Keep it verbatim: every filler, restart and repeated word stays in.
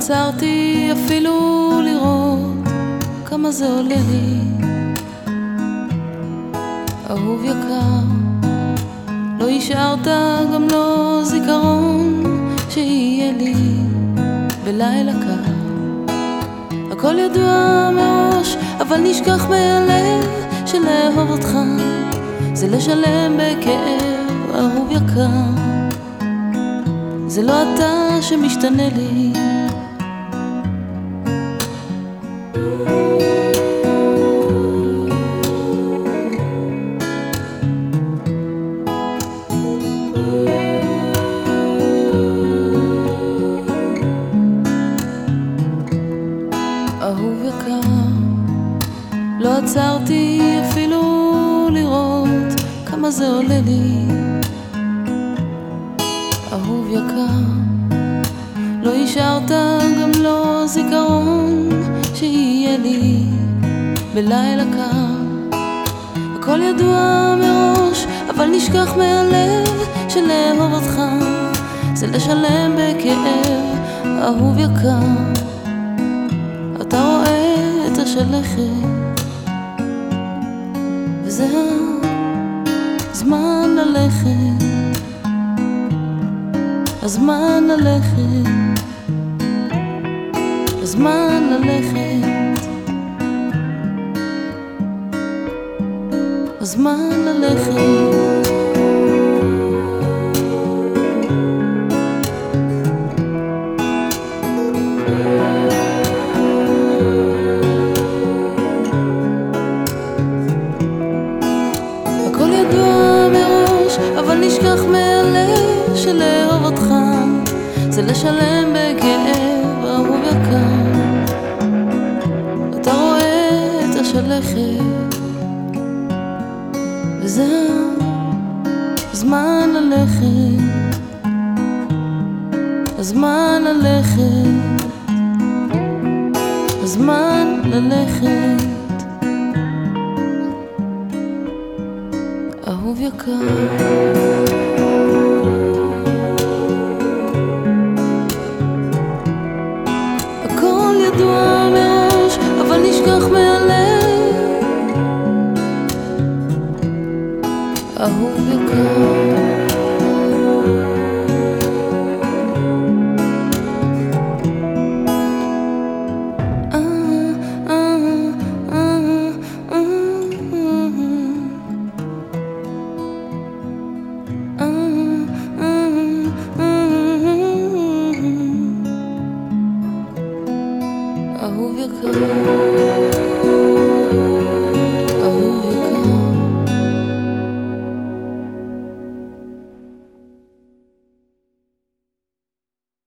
עצרתי אפילו לראות כמה זה עולה לי. אהוב יקר, לא השארת גם לא זיכרון שיהיה לי בלילה קר. הכל ידוע מראש, אבל נשכח מהלב שלאהוב אותך זה לשלם בכאב. אהוב יקר, זה לא אתה שמשתנה לי. אהוב יקר, לא עצרתי אפילו לראות כמה זה עולה לי. אהוב יקר, לא השארת גם לא זיכרון שיהיה לי בלילה קר. הכל ידוע מראש, אבל נשכח מהלב שלאהוב אותך זה לשלם בכאב. אהוב יקר, אתה רואה את השלכת וזה הזמן ללכת, הזמן ללכת, הזמן ללכת, הזמן ללכת. אבל נשכח מהלב שלאהוב אותך זה לשלם בכאב. אהוב יקר, אתה רואה את השלכת וזה הזמן ללכת, הזמן ללכת, הזמן ללכת. אהוב יקר, הכל ידוע מראש, אבל נשכח מהלב. אהוב יקר, אהוב יקר.